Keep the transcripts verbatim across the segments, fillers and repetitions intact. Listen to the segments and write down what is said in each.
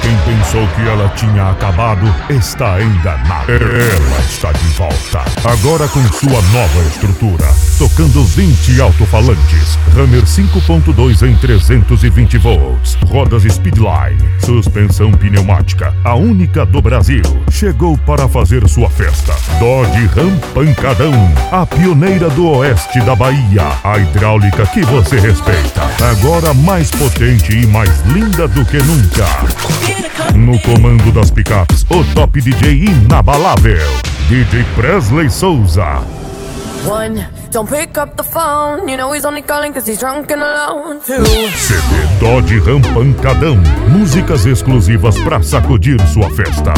Quem pensou que ela tinha acabado está enganado. Ela está de volta, agora com sua nova estrutura, tocando vinte alto-falantes, Hammer cinco ponto dois em trezentos e vinte volts, rodas Speedline, suspensão pneumática, a única do Brasil. Chegou para fazer sua festa. Dodge Ram Pancadão, a pioneira do oeste da Bahia, a hidráulica que você respeita, agora mais potente e mais linda do que nunca. No comando das picapes, o top D J inabalável, D J Presley Souza. One, don't pick up the phone, you know he's only calling cause he's drunk and alone. Two, C D Dodge Ram Pancadão, músicas exclusivas pra sacudir sua festa.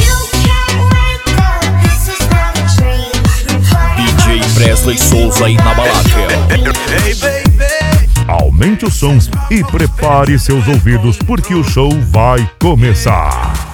D J Presley Souza inabalável. Aumente o som e prepare seus ouvidos porque o show vai começar.